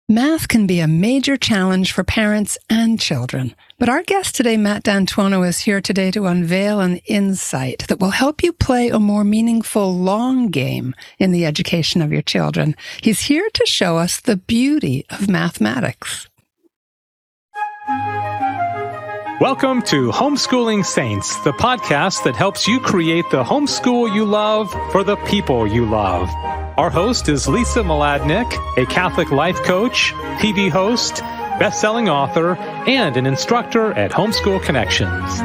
Math can be a major challenge for parents and children. But our guest today, Matt D'Antuono, is here today to unveil an insight that will help you play a more meaningful long game in the education of your children. He's here to show us the beauty of mathematics. Welcome to Homeschooling Saints, the podcast that helps you create the homeschool you love for the people you love. Our host is Lisa Mladinich, a Catholic life coach, TV host, best-selling author, and an instructor at Homeschool Connections.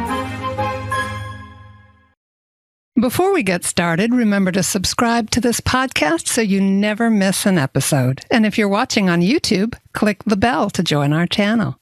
Before we get started, remember to subscribe to this podcast so you never miss an episode. And if you're watching on YouTube, click the bell to join our channel.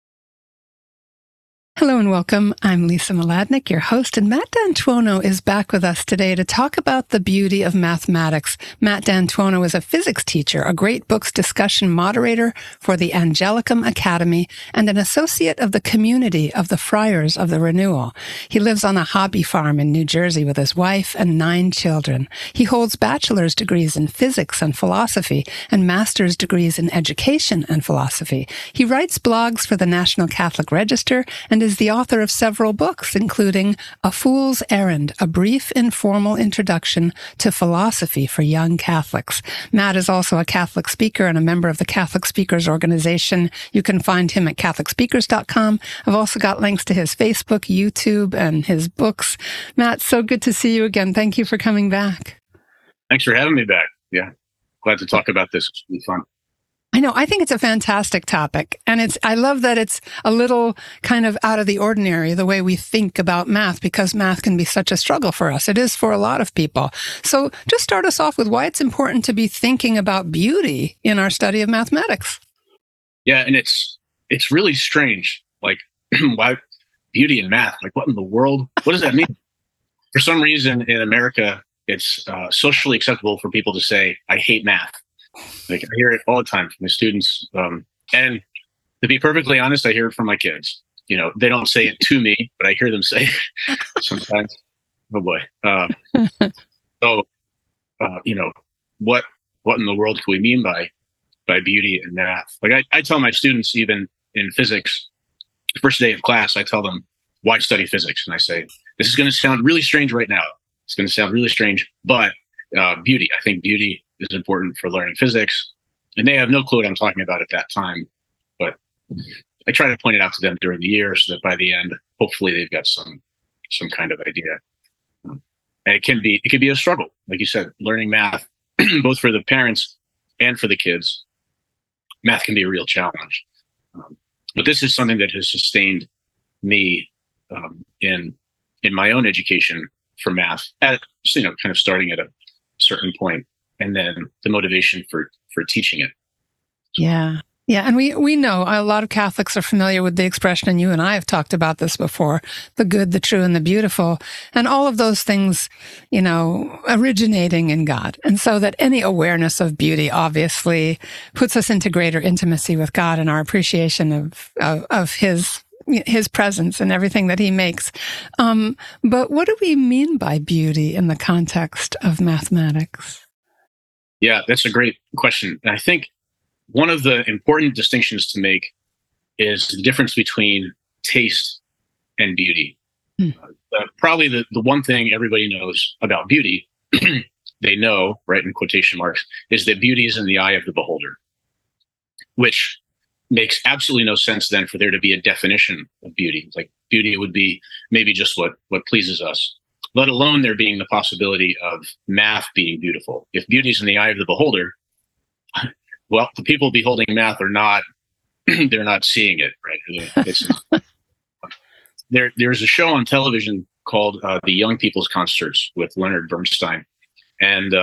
Hello and welcome. I'm Lisa Mladinich, your host, and Matt D'Antuono is back with us today to talk about the beauty of mathematics. Matt D'Antuono is a physics teacher, a great books discussion moderator for the Angelicum Academy, and an associate of the community of the Friars of the Renewal. He lives on a hobby farm in New Jersey with his wife and 9 children. He holds bachelor's degrees in physics and philosophy and master's degrees in education and philosophy. He writes blogs for the National Catholic Register and is the author of several books, including A Fool's Errand, a brief informal introduction to philosophy for young Catholics. Matt is also a Catholic speaker and a member of the Catholic Speakers Organization. You can find him at CatholicSpeakers.com. I've also got links to his Facebook, YouTube, and his books. Matt, so good to see you again. Thank you for coming back. Thanks for having me back. Yeah, glad to talk about this. It's really fun. I know. I think it's a fantastic topic. And I love that it's a little kind of out of the ordinary, the way we think about math, because math can be such a struggle for us. It is for a lot of people. So just start us off with why it's important to be thinking about beauty in our study of mathematics. Yeah. And it's really strange. Like, why beauty in math? Like, what in the world? What does that mean? For some reason in America, it's socially acceptable for people to say, I hate math. Like, I hear it all the time from the students. And to be perfectly honest, I hear it from my kids. You know, they don't say it to me, but I hear them say it sometimes. Oh boy. You know, what in the world can we mean by beauty in math? Like I tell my students, even in physics, the first day of class, I tell them, why study physics? And I say, this is going to sound really strange right now. It's going to sound really strange, but beauty, I think beauty is important for learning physics. And they have no clue what I'm talking about at that time. But I try to point it out to them during the year so that by the end, hopefully they've got some kind of idea. And it can be a struggle. Like you said, learning math, both for the parents and for the kids, math can be a real challenge. But this is something that has sustained me in my own education for math at, kind of starting at a certain point, and then the motivation for teaching it. Yeah. Yeah. And we know a lot of Catholics are familiar with the expression, and you and I have talked about this before, the good, the true, and the beautiful, and all of those things, originating in God. And so that any awareness of beauty obviously puts us into greater intimacy with God and our appreciation of his presence and everything that he makes. But what do we mean by beauty in the context of mathematics? Yeah, that's a great question. And I think one of the important distinctions to make is the difference between taste and beauty. Probably the one thing everybody knows about beauty, they know, right, in quotation marks, is that beauty is in the eye of the beholder, which makes absolutely no sense then for there to be a definition of beauty. Like, beauty would be maybe just what pleases us, let alone there being the possibility of math being beautiful. If beauty is in the eye of the beholder, well, the people beholding math are not, they're not seeing it, right? There's a show on television called The Young People's Concerts with Leonard Bernstein. And,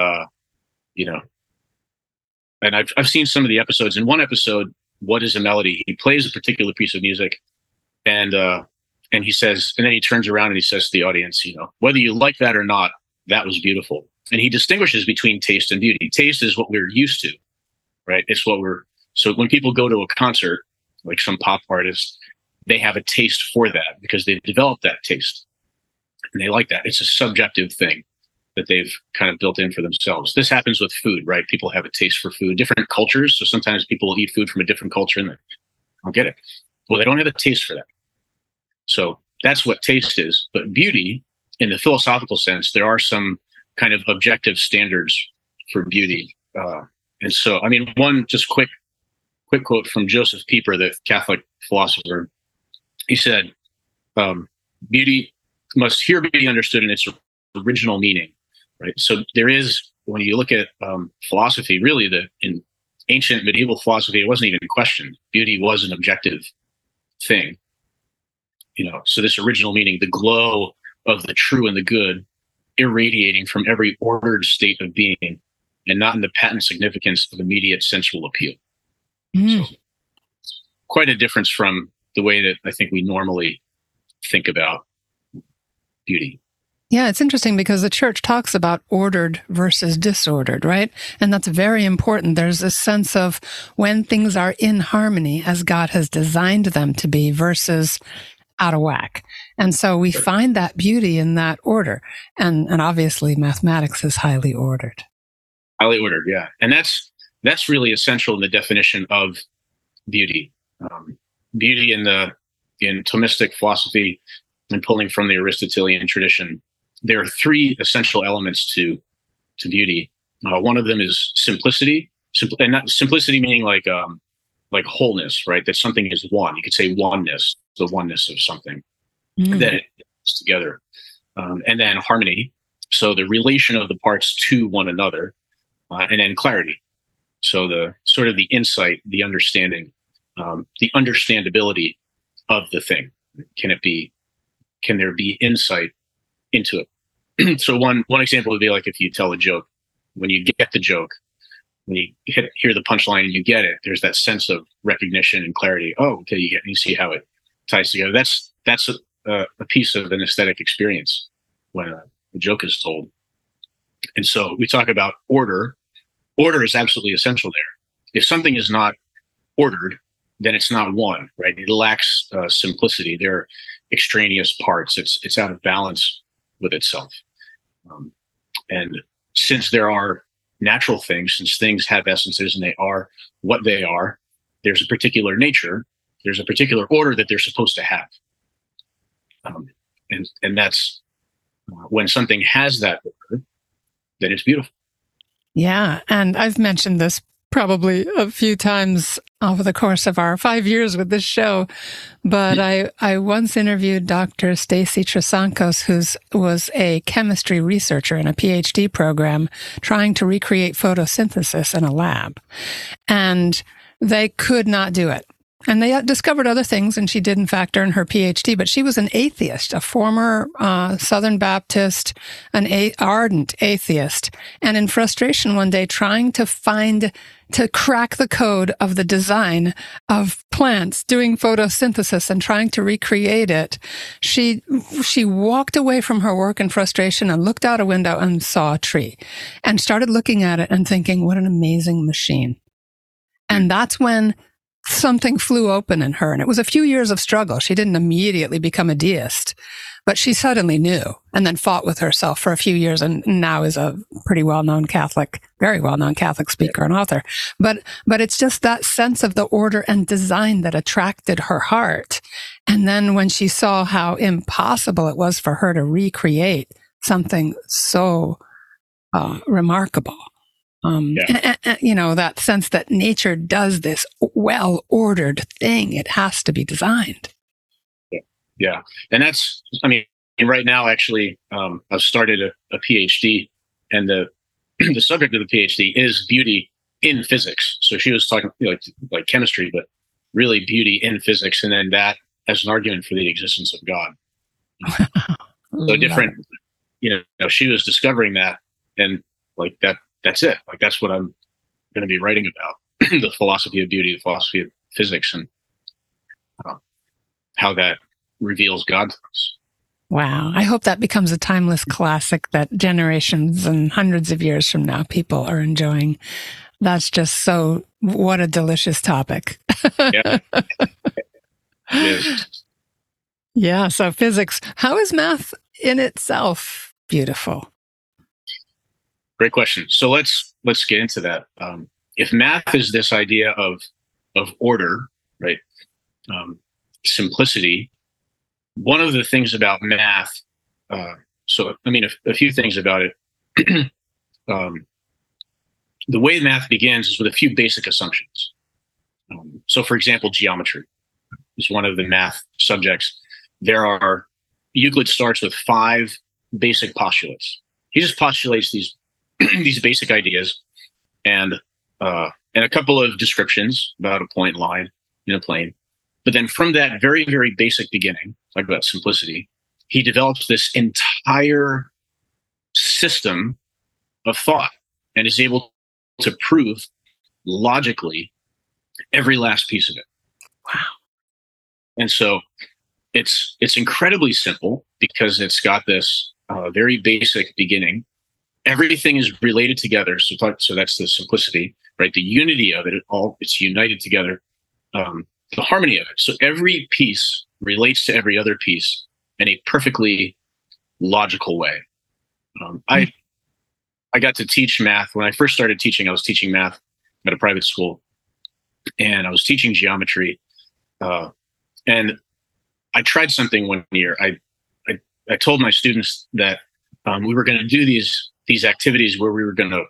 and I've seen some of the episodes. In one episode, What is a Melody? He plays a particular piece of music, and he says, and then he turns around and he says to the audience, whether you like that or not, that was beautiful. And he distinguishes between taste and beauty. Taste is what we're used to, right? It's so when people go to a concert, like some pop artist, they have a taste for that because they've developed that taste and they like that. It's a subjective thing. that they've kind of built in for themselves. This happens with food, right? People have a taste for food, different cultures. So sometimes people will eat food from a different culture and they don't get it. Well, they don't have a taste for that. So that's what taste is. But beauty, in the philosophical sense, there are some kind of objective standards for beauty. And so, I mean, one just quick quote from Joseph Pieper, the Catholic philosopher. He said, beauty must here be understood in its original meaning, right? So there is, when you look at philosophy, really in ancient medieval philosophy, it wasn't even questioned. Beauty was an objective thing. So this original meaning, the glow of the true and the good irradiating from every ordered state of being, and not in the patent significance of immediate sensual appeal. So quite a difference from the way that I think we normally think about beauty. Yeah, it's interesting because the church talks about ordered versus disordered, right? And that's very important. There's this sense of when things are in harmony as God has designed them to be versus out of whack. And so we find that beauty in that order. And obviously mathematics is highly ordered. Highly ordered, yeah. And that's really essential in the definition of beauty. Beauty in Thomistic philosophy and pulling from the Aristotelian tradition, there are three essential elements to beauty. One of them is simplicity, and not simplicity meaning like wholeness, right? That something is one. You could say oneness, the oneness of something that it is together, and then harmony. So the relation of the parts to one another, and then clarity. So the sort of the insight, the understanding, the understandability of the thing. Can there be insight into it? So one example would be like if you tell a joke, when you get the joke, when you hear the punchline and you get it, there's that sense of recognition and clarity. Oh, okay, you see how it ties together. That's a piece of an aesthetic experience when a joke is told. And so we talk about order. Order is absolutely essential there. If something is not ordered, then it's not one, right? It lacks simplicity. There are extraneous parts. It's out of balance with itself. And since there are natural things, since things have essences and they are what they are, there's a particular nature, there's a particular order that they're supposed to have. And that's when something has that order, then it's beautiful. Yeah. And I've mentioned this probably a few times over the course of our 5 years with this show, but I once interviewed Dr. Stacy Trasancos, who was a chemistry researcher in a PhD program trying to recreate photosynthesis in a lab. And they could not do it. And they discovered other things, and she did, in fact, earn her PhD, but she was an atheist, a former Southern Baptist, an ardent atheist. And in frustration one day, trying to crack the code of the design of plants doing photosynthesis and trying to recreate it, she walked away from her work in frustration and looked out a window and saw a tree and started looking at it and thinking, what an amazing machine. And that's when something flew open in her. And it was a few years of struggle. She didn't immediately become a deist, but she suddenly knew and then fought with herself for a few years and now is a pretty well-known Catholic, very well-known Catholic speaker and author. But it's just that sense of the order and design that attracted her heart. And then when she saw how impossible it was for her to recreate something so remarkable, that sense that nature does this well-ordered thing. It has to be designed. Yeah. And that's, right now, actually, I've started a PhD, and the subject of the PhD is beauty in physics. So she was talking like chemistry, but really beauty in physics. And then that as an argument for the existence of God. So different, she was discovering that, and like that's it. Like, that's what I'm going to be writing about, the philosophy of beauty, the philosophy of physics, and how that reveals God to us. Wow. I hope that becomes a timeless classic that generations and hundreds of years from now people are enjoying. That's just what a delicious topic. Yeah. It is. Yeah. So physics, how is math in itself beautiful? Great question. So let's get into that. If math is this idea of order, right? Simplicity. One of the things about math. A few things about it. The way math begins is with a few basic assumptions. So, for example, geometry is one of the math subjects. Euclid starts with 5 basic postulates. He just postulates these these basic ideas and a couple of descriptions about a point line in a plane. But then from that very, very basic beginning, like about simplicity, he develops this entire system of thought and is able to prove logically every last piece of it. Wow. And so it's incredibly simple because it's got this very basic beginning. Everything is related together. So that's the simplicity, right? The unity of it all, it's united together. The harmony of it. So every piece relates to every other piece in a perfectly logical way. I got to teach math. When I first started teaching, I was teaching math at a private school, and I was teaching geometry. And I tried something one year. I told my students that we were going to do these activities where we were going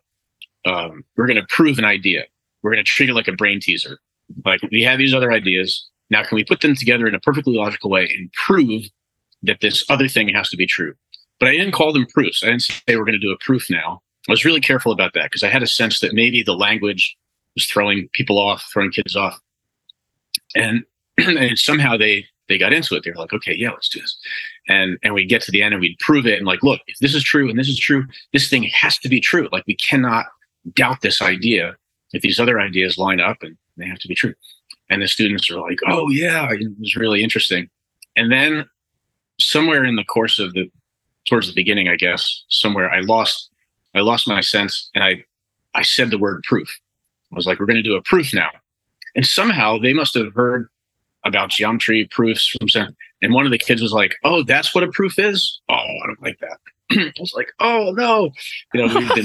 to prove an idea. We're going to treat it like a brain teaser. Like, we have these other ideas. Now, can we put them together in a perfectly logical way and prove that this other thing has to be true? But I didn't call them proofs. I didn't say we're going to do a proof now. I was really careful about that because I had a sense that maybe the language was throwing people off, throwing kids off. And somehow they got into it. They were like, okay, yeah, let's do this. And we'd get to the end and we'd prove it. And like, look, if this is true and this is true, this thing has to be true. Like, we cannot doubt this idea if these other ideas line up and they have to be true. And the students are like, oh yeah, it was really interesting. And then somewhere in the course of towards the beginning, I guess, somewhere I lost my sense, and I said the word proof. I was like, we're going to do a proof now. And somehow they must have heard about geometry proofs from some, and one of the kids was like, oh, that's what a proof is? Oh, I don't like that. I was like, oh no. We've been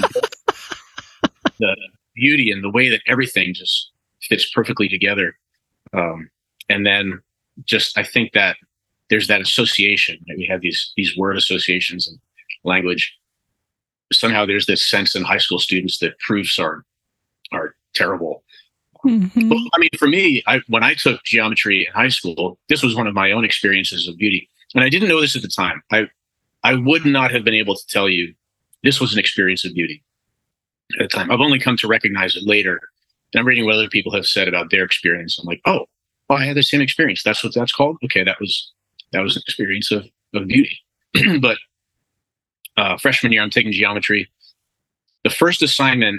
the beauty and the way that everything just fits perfectly together. And then just, I think that there's that association that we have these word associations and language. Somehow there's this sense in high school students that proofs are terrible. Mm-hmm. Well, I mean, for me, when I took geometry in high school, this was one of my own experiences of beauty. And I didn't know this at the time. I would not have been able to tell you this was an experience of beauty at the time. I've only come to recognize it later. And I'm reading what other people have said about their experience. I'm like, oh, I had the same experience. That's what that's called? Okay, that was an experience of beauty. But freshman year, I'm taking geometry. The first assignment,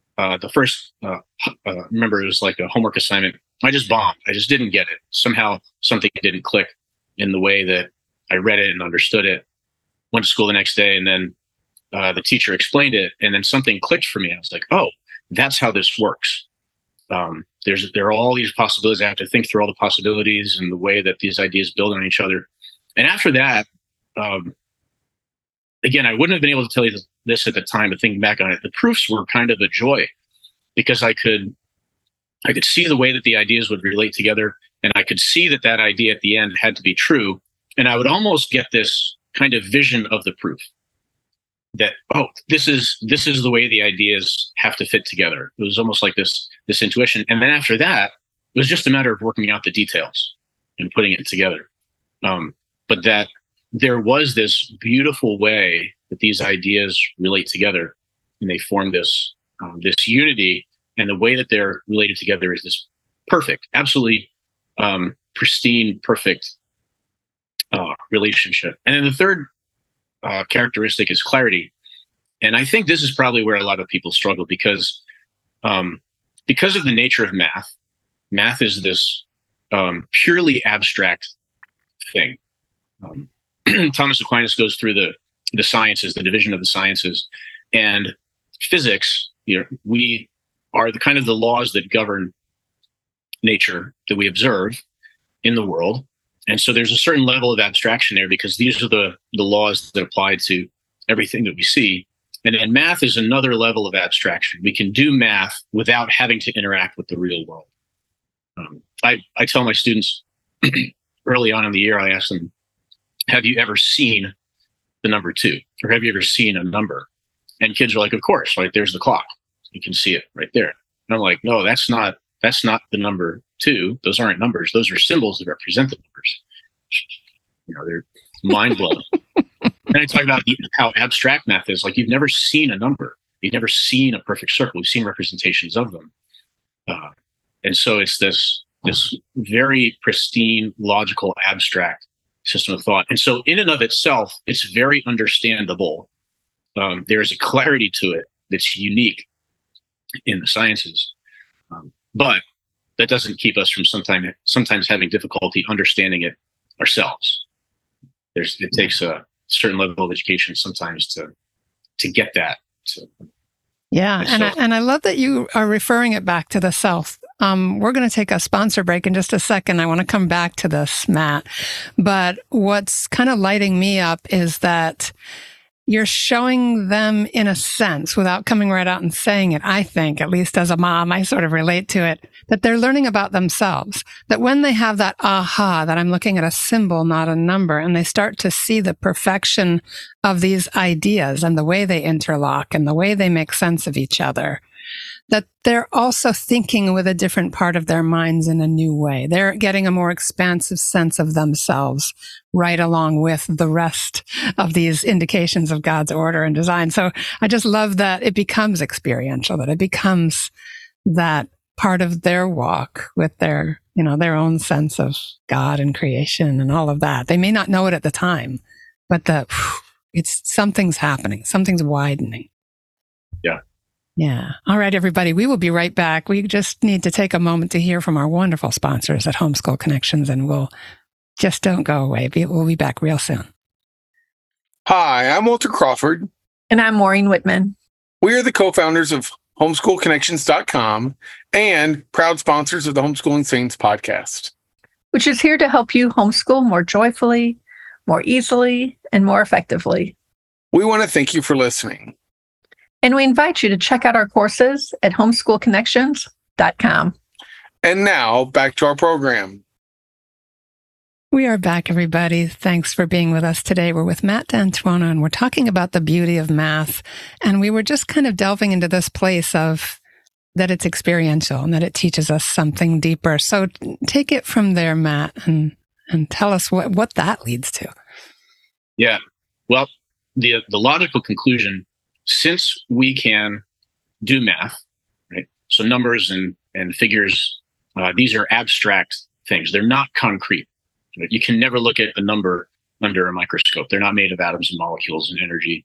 remember, it was like a homework assignment. I just bombed. I just didn't get it. Somehow something didn't click in the way that I read it and understood it. Went to school the next day, and then the teacher explained it, and then something clicked for me. I was like, oh, that's how this works. There are all these possibilities. I have to think through all the possibilities and the way that these ideas build on each other. And after that, again, I wouldn't have been able to tell you this at the time, but thinking back on it, the proofs were kind of a joy because I could see the way that the ideas would relate together, and I could see that idea at the end had to be true. And I would almost get this kind of vision of the proof that, oh, this is the way the ideas have to fit together. It was almost like this intuition. And then after that, it was just a matter of working out the details and putting it together. But that there was this beautiful way that these ideas relate together, and they form this unity. And the way that they're related together is this perfect, absolutely pristine, perfect relationship. And then the third characteristic is clarity. And I think this is probably where a lot of people struggle because of the nature of math. Math is this purely abstract thing. Thomas Aquinas goes through the sciences, the division of the sciences, and physics. We are the laws that govern nature that we observe in the world. And so there's a certain level of abstraction there because these are the laws that apply to everything that we see. And then math is another level of abstraction. We can do math without having to interact with the real world. I tell my students early on in the year, I ask them, have you ever seen the number 2? Or have you ever seen a number? And kids are like, of course, like there's the clock. You can see it right there. And I'm like, no, that's not the number 2. Those aren't numbers. Those are symbols that represent the numbers. They're mind blowing. And I talk about how abstract math is. Like, you've never seen a number. You've never seen a perfect circle. We've seen representations of them. And so it's this very pristine, logical, abstract system of thought. And so in and of itself, it's very understandable. There's a clarity to it that's unique in the sciences. But that doesn't keep us from sometimes having difficulty understanding it ourselves. It takes a certain level of education sometimes to get that. Yeah, and I love that you are referring it back to the self. We're going to take a sponsor break in just a second. I want to come back to this, Matt. But what's kind of lighting me up is that you're showing them, in a sense, without coming right out and saying it, I think, at least as a mom, I sort of relate to it, that they're learning about themselves. That when they have that aha, that I'm looking at a symbol, not a number, and they start to see the perfection of these ideas and the way they interlock and the way they make sense of each other, that they're also thinking with a different part of their minds in a new way. They're getting a more expansive sense of themselves right along with the rest of these indications of God's order and design. So I just love that it becomes experiential, that it becomes that part of their walk with their own sense of God and creation and all of that. They may not know it at the time, but something's happening. Something's widening. Yeah. Yeah. All right, everybody. We will be right back. We just need to take a moment to hear from our wonderful sponsors at Homeschool Connections, and we'll just don't go away. We'll be back real soon. Hi, I'm Walter Crawford. And I'm Maureen Whitman. We are the co-founders of homeschoolconnections.com and proud sponsors of the Homeschooling Saints podcast, which is here to help you homeschool more joyfully, more easily, and more effectively. We want to thank you for listening. And we invite you to check out our courses at homeschoolconnections.com. And now, back to our program. We are back, everybody. Thanks for being with us today. We're with Matt D'Antuono, and we're talking about the beauty of math. And we were just kind of delving into this place of that it's experiential and that it teaches us something deeper. So take it from there, Matt, and tell us what that leads to. Yeah. Well, the logical conclusion, since we can do math, right? So numbers and figures, these are abstract things. They're not concrete. You can never look at a number under a microscope. They're not made of atoms and molecules and energy.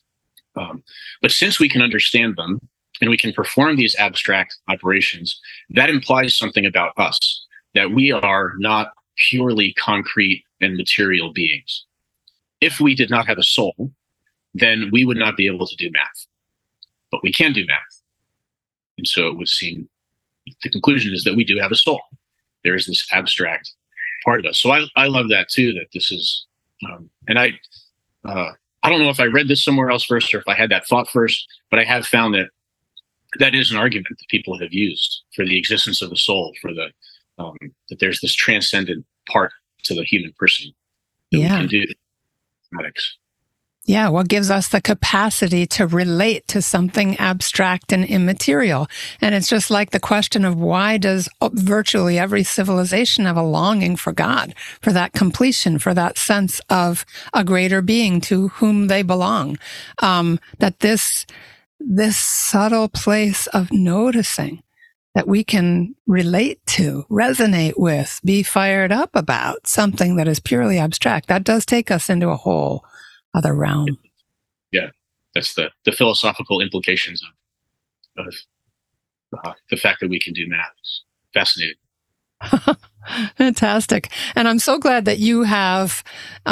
But since we can understand them and we can perform these abstract operations, that implies something about us, that we are not purely concrete and material beings. If we did not have a soul, then we would not be able to do math. But we can do math. And so it would seem the conclusion is that we do have a soul. There is this abstract part of us. So I love that too, that this is, and I don't know if I read this somewhere else first or if I had that thought first, but I have found that is an argument that people have used for the existence of the soul, for the, that there's this transcendent part to the human person that we can do mathematics. Yeah, what gives us the capacity to relate to something abstract and immaterial. And it's just like the question of why does virtually every civilization have a longing for God, for that completion, for that sense of a greater being to whom they belong. That this subtle place of noticing that we can relate to, resonate with, be fired up about something that is purely abstract, that does take us into a whole other realm. Yeah, that's the philosophical implications of the fact that we can do math. It's fascinating. Fantastic. And I'm so glad that you have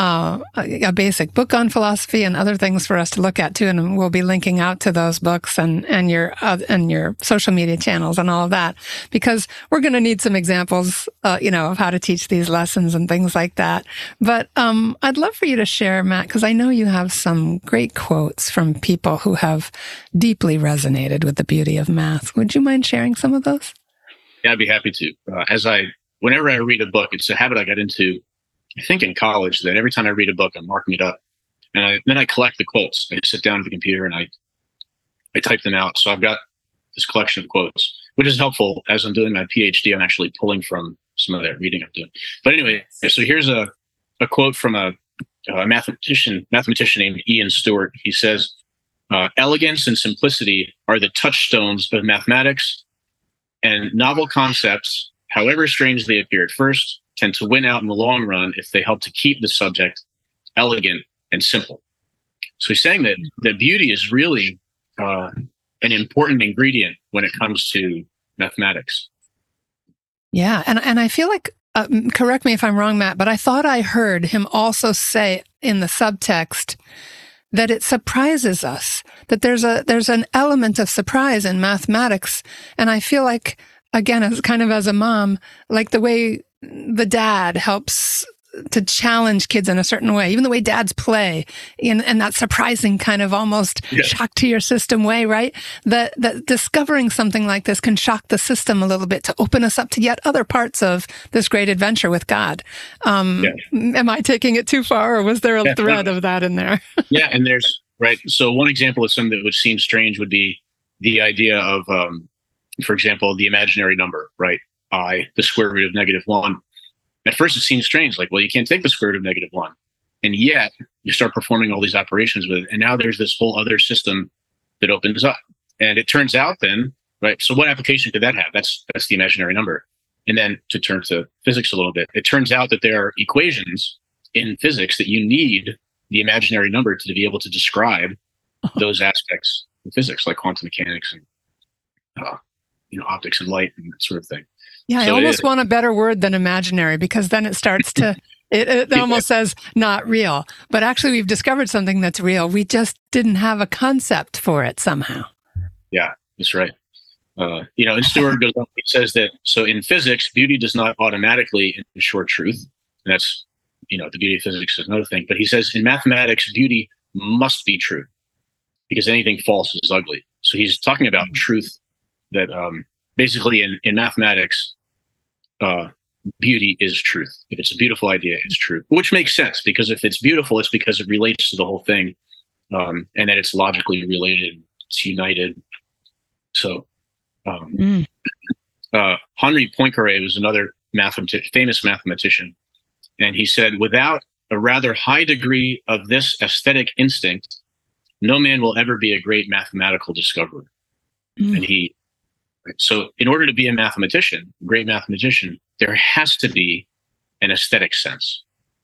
a basic book on philosophy and other things for us to look at too. And we'll be linking out to those books and your social media channels and all of that, because we're going to need some examples, of how to teach these lessons and things like that. But I'd love for you to share, Matt, because I know you have some great quotes from people who have deeply resonated with the beauty of math. Would you mind sharing some of those? Yeah, I'd be happy to. Whenever I read a book, it's a habit I got into, I think in college, that every time I read a book, I'm marking it up. And then I collect the quotes. I sit down at the computer and I type them out. So I've got this collection of quotes, which is helpful as I'm doing my PhD. I'm actually pulling from some of that reading I'm doing. But anyway, so here's a quote from a mathematician named Ian Stewart. He says, elegance and simplicity are the touchstones of mathematics, and novel concepts, however strange they appear at first, tend to win out in the long run if they help to keep the subject elegant and simple. So he's saying that beauty is really an important ingredient when it comes to mathematics. Yeah, and I feel like, correct me if I'm wrong, Matt, but I thought I heard him also say in the subtext that it surprises us, that there's an element of surprise in mathematics. And I feel like, again, as a mom, like the way the dad helps to challenge kids in a certain way, even the way dads play in that surprising kind of almost shock to your system way, right? That discovering something like this can shock the system a little bit to open us up to yet other parts of this great adventure with God. Am I taking it too far, or was there a thread of that in there? Yeah, and there's, right. So one example of something that would seem strange would be the idea of, for example, the imaginary number, right? I, the square root of -1. At first, it seems strange, like, well, you can't take the square root of -1. And yet, you start performing all these operations with it. And now there's this whole other system that opens up. And it turns out then, right, so what application could that have? That's the imaginary number. And then to turn to physics a little bit, it turns out that there are equations in physics that you need the imaginary number to be able to describe those aspects of physics, like quantum mechanics and optics and light and that sort of thing. Yeah, so I almost want a better word than imaginary, because then it starts to, it almost says not real. But actually, we've discovered something that's real. We just didn't have a concept for it somehow. Yeah, that's right. And Stewart goes on, he says that, so in physics, beauty does not automatically ensure truth. And that's, the beauty of physics is another thing. But he says in mathematics, beauty must be true, because anything false is ugly. So he's talking about truth, that basically in mathematics, beauty is truth. If it's a beautiful idea, it's true, which makes sense, because if it's beautiful, it's because it relates to the whole thing, and that it's logically related, it's united. So Henri Poincaré was another famous mathematician, and he said, without a rather high degree of this aesthetic instinct, no man will ever be a great mathematical discoverer. And so in order to be a great mathematician, there has to be an aesthetic sense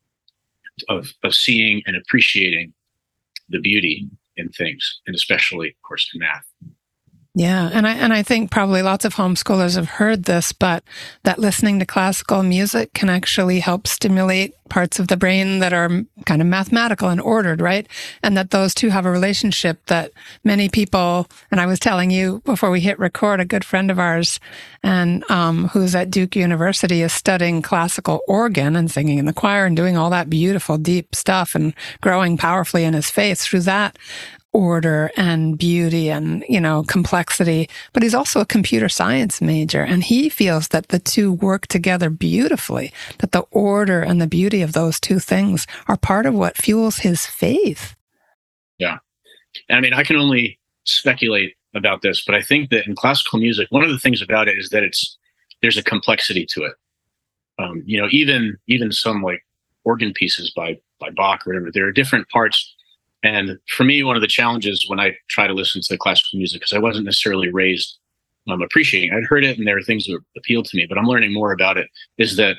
of seeing and appreciating the beauty in things, and especially, of course, in math. Yeah, and I think probably lots of homeschoolers have heard this, but that listening to classical music can actually help stimulate parts of the brain that are kind of mathematical and ordered, right? And that those two have a relationship that many people, and I was telling you before we hit record, a good friend of ours, and who's at Duke University, is studying classical organ and singing in the choir and doing all that beautiful, deep stuff and growing powerfully in his faith through that order and beauty and, complexity. But he's also a computer science major, and he feels that the two work together beautifully, that the order and the beauty of those two things are part of what fuels his faith. Yeah. I mean, I can only speculate about this, but I think that in classical music, one of the things about it is that there's a complexity to it. Even some like organ pieces by Bach or whatever, there are different parts. And for me, one of the challenges when I try to listen to classical music, because I wasn't necessarily raised appreciating, I'd heard it and there are things that appealed to me, but I'm learning more about it, is that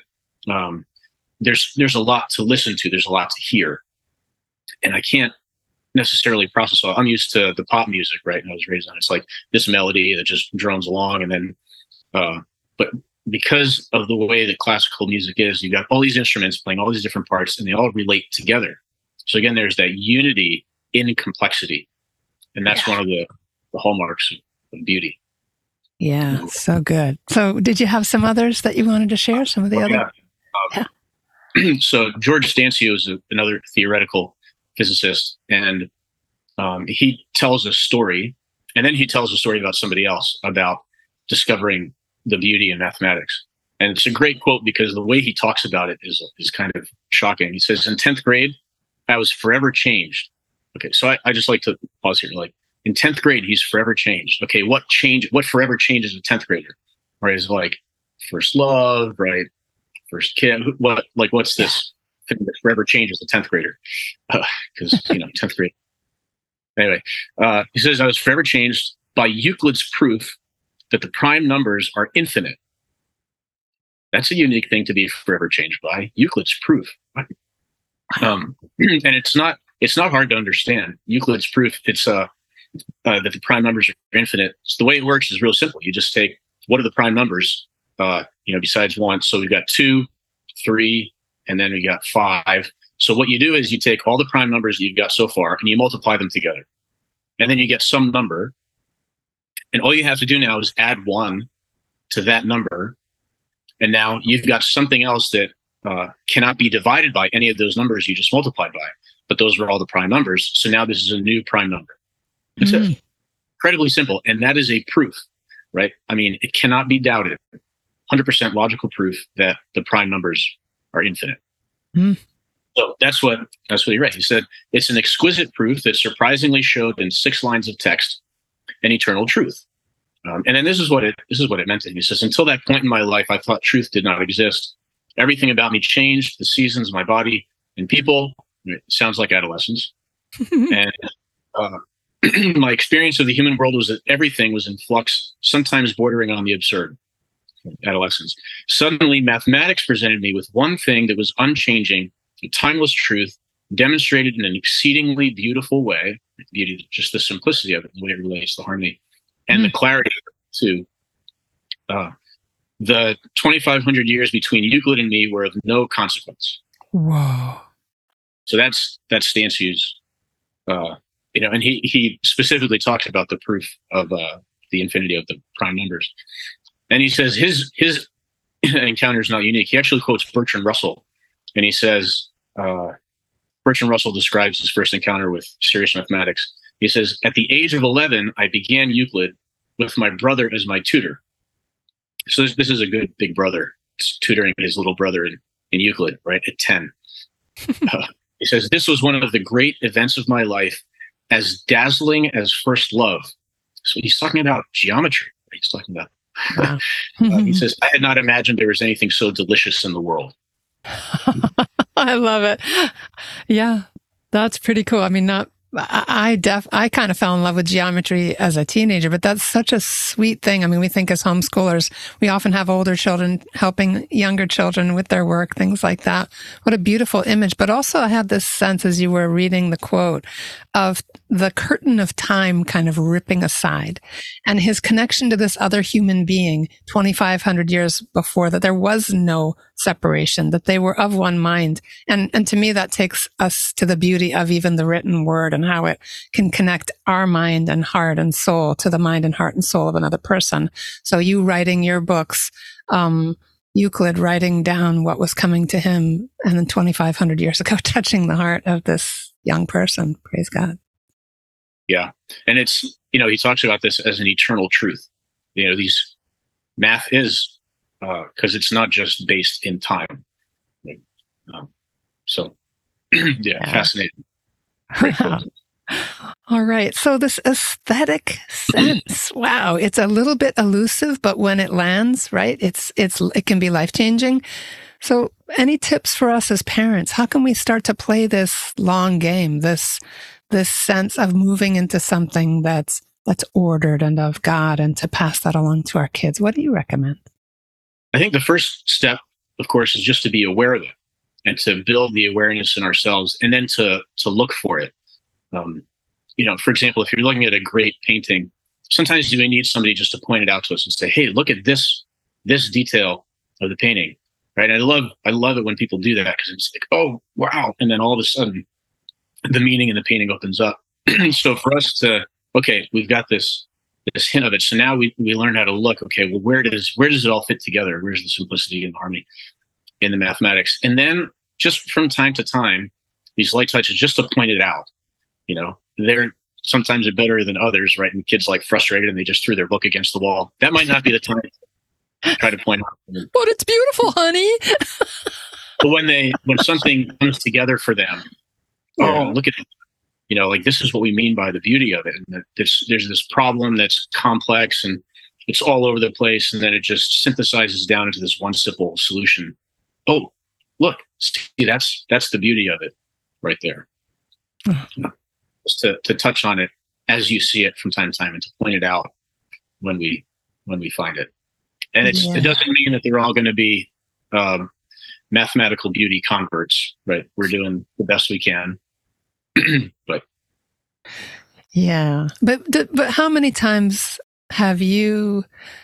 there's a lot to listen to, there's a lot to hear, and I can't necessarily process all. I'm used to the pop music, right? And I was raised on it's like this melody that just drones along, and then but because of the way that classical music is, you've got all these instruments playing all these different parts, and they all relate together. So again, there's that unity in complexity, and that's one of the hallmarks of beauty. Yeah, so good. So did you have some others that you wanted to share? Some of the other? So George Stancio is another theoretical physicist, and he tells a story, and then he tells a story about somebody else about discovering the beauty in mathematics. And it's a great quote because the way he talks about it is kind of shocking. He says, in 10th grade, I was forever changed. Okay, so I just like to pause here. Like, in 10th grade, he's forever changed. Okay, what forever changes a 10th grader? Right, it's like first love, right? First kid. What's this thing that forever changes a 10th grader? Because 10th grade. Anyway, he says, I was forever changed by Euclid's proof that the prime numbers are infinite. That's a unique thing to be forever changed by. Euclid's proof. And it's not hard to understand. Euclid's proof, it's that the prime numbers are infinite. So the way it works is real simple. You just take, what are the prime numbers, besides 1? So we've got 2, 3, and then we got 5. So what you do is you take all the prime numbers that you've got so far and you multiply them together. And then you get some number. And all you have to do now is add 1 to that number. And now you've got something else that cannot be divided by any of those numbers you just multiplied by. But those are all the prime numbers. So now this is a new prime number. It's incredibly simple. And that is a proof, right? I mean, it cannot be doubted. 100% logical proof that the prime numbers are infinite. So that's what he read. He said, it's an exquisite proof that surprisingly showed in 6 lines of text an eternal truth. And then this is what it meant to him. He says, until that point in my life, I thought truth did not exist. Everything about me changed, the seasons, my body, and people. It sounds like adolescence. And my experience of the human world was that everything was in flux, sometimes bordering on the absurd. Adolescence. Suddenly, mathematics presented me with one thing that was unchanging, a timeless truth, demonstrated in an exceedingly beautiful way. Beauty, just the simplicity of it, the way it relates to harmony, and the clarity to the 2,500 years between Euclid and me were of no consequence. Whoa! So that's Stanciu's, and he specifically talks about the proof of the infinity of the prime numbers, and he says his encounter is not unique. He actually quotes Bertrand Russell, and he says. Bertrand Russell describes his first encounter with serious mathematics. He says, at the age of 11, I began Euclid with my brother as my tutor. So this is a good big brother tutoring his little brother in Euclid, right, at 10. He says, this was one of the great events of my life, as dazzling as first love. So he's talking about geometry. He's talking about. Wow. He says, I had not imagined there was anything so delicious in the world. I love it. Yeah, that's pretty cool. I mean, I kind of fell in love with geometry as a teenager, but that's such a sweet thing. I mean, we think as homeschoolers, we often have older children helping younger children with their work, things like that. What a beautiful image. But also I had this sense as you were reading the quote of the curtain of time kind of ripping aside and his connection to this other human being 2,500 years before, that there was no separation, that they were of one mind. And to me, that takes us to the beauty of even the written word and how it can connect our mind and heart and soul to the mind and heart and soul of another person. So you writing your books, Euclid writing down what was coming to him, and then 2,500 years ago, touching the heart of this young person. Praise God. Yeah. And it's, he talks about this as an eternal truth. These math is, because it's not just based in time. Fascinating. All right. So this aesthetic sense, wow, it's a little bit elusive, but when it lands, right, it can be life-changing. So any tips for us as parents? How can we start to play this long game, this sense of moving into something that's ordered and of God, and to pass that along to our kids? What do you recommend? I think the first step, of course, is just to be aware of it and to build the awareness in ourselves, and then to look for it. For example, if you're looking at a great painting, sometimes we need somebody just to point it out to us and say, hey, look at this this detail of the painting, right? And I love it when people do that, because it's like, oh, wow. And then all of a sudden the meaning in the painting opens up. So for us to, okay, we've got this hint of it. So now we learn how to look, okay, well, where does it all fit together? Where's the simplicity and harmony in the mathematics? And then just from time to time, these light touches just to point it out, they're sometimes better than others, right? And kids like frustrated and they just threw their book against the wall. That might not be the time to try to point out. But it's beautiful, honey. But when something comes together for them, look at it. Like, this is what we mean by the beauty of it. And that there's this problem that's complex and it's all over the place. And then it just synthesizes down into this one simple solution. Oh, look, see, that's the beauty of it right there. Just to touch on it as you see it from time to time and to point it out when we find it. And it doesn't mean that they're all going to be mathematical beauty converts, right? We're doing the best we can. But how many times have you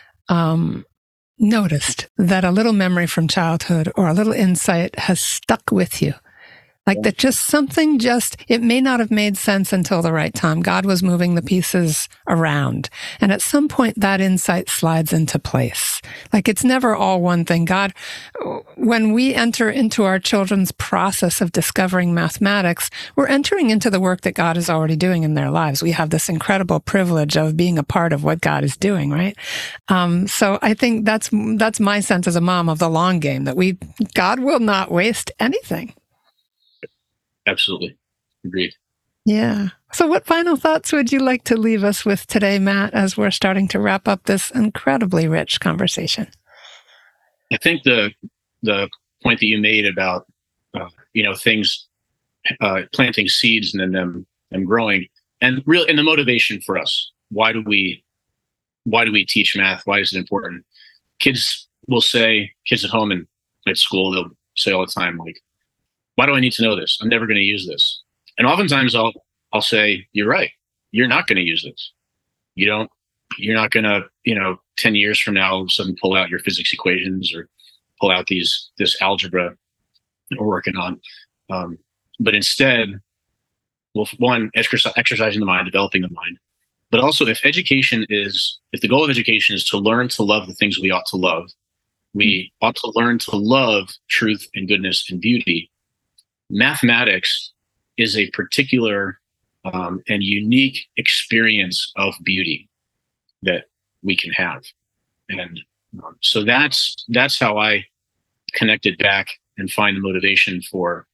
noticed that a little memory from childhood or a little insight has stuck with you? Like that it may not have made sense until the right time. God was moving the pieces around. And at some point that insight slides into place. Like, it's never all one thing. God, when we enter into our children's process of discovering mathematics, we're entering into the work that God is already doing in their lives. We have this incredible privilege of being a part of what God is doing, right? So I think that's my sense as a mom of the long game, that God will not waste anything. Absolutely. Agreed. Yeah. So what final thoughts would you like to leave us with today, Matt, as we're starting to wrap up this incredibly rich conversation? I think the point that you made about, things, planting seeds and then them growing, and the motivation for us. Why do we teach math? Why is it important? Kids at home and at school, they'll say all the time, like, why do I need to know this? I'm never going to use this. And oftentimes I'll say, you're right. You're not going to use this. You're not going to, 10 years from now, all of a sudden pull out your physics equations or pull out this algebra we're working on. But instead, well, one, exercising the mind, developing the mind. But also, if the goal of education is to learn to love the things we ought to love, we ought to learn to love truth and goodness and beauty. Mathematics is a particular and unique experience of beauty that we can have. And so that's how I connected back and find the motivation for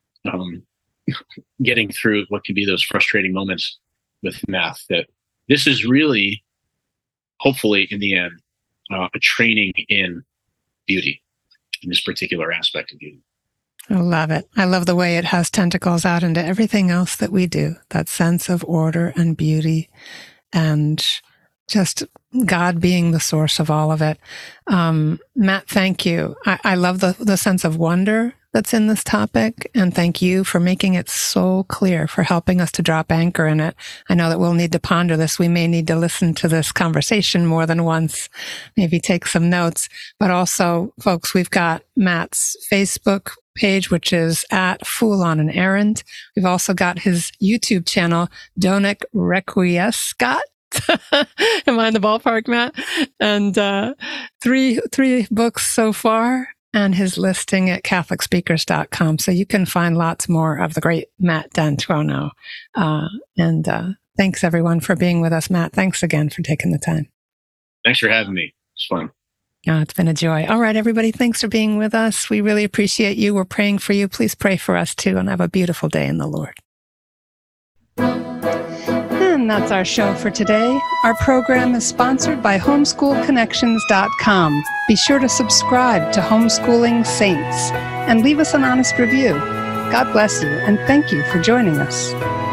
getting through what can be those frustrating moments with math, that this is really, hopefully in the end, a training in beauty, in this particular aspect of beauty. I love it. I love the way it has tentacles out into everything else that we do, that sense of order and beauty and just God being the source of all of it. Matt, thank you. I love the sense of wonder that's in this topic, and thank you for making it so clear, for helping us to drop anchor in it. I know that we'll need to ponder this. We may need to listen to this conversation more than once, maybe take some notes. But also, folks, we've got Matt's Facebook page, which is at Fool on an Errand. We've also got his YouTube channel, Donek Requiescat. Am I in the ballpark, Matt? And three books so far, and his listing at CatholicSpeakers.com. So you can find lots more of the great Matt D'Antuono. And thanks, everyone, for being with us. Matt, thanks again for taking the time. Thanks for having me. It's fun. Oh, it's been a joy. All right, everybody, thanks for being with us. We really appreciate you. We're praying for you. Please pray for us, too, and have a beautiful day in the Lord. And that's our show for today. Our program is sponsored by homeschoolconnections.com. Be sure to subscribe to Homeschooling Saints and leave us an honest review. God bless you, and thank you for joining us.